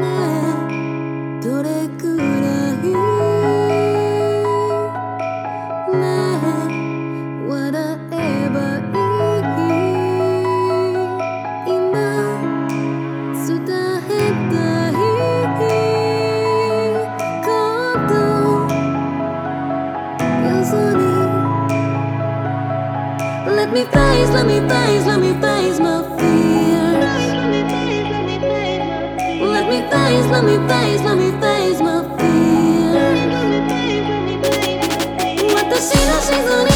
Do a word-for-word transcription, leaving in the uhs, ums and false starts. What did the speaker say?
えどれくらいねえ笑えばいい今伝えたいことよそに Let me face, let me face, let me face my fears Let me face, let me face, let me face my fears 私の静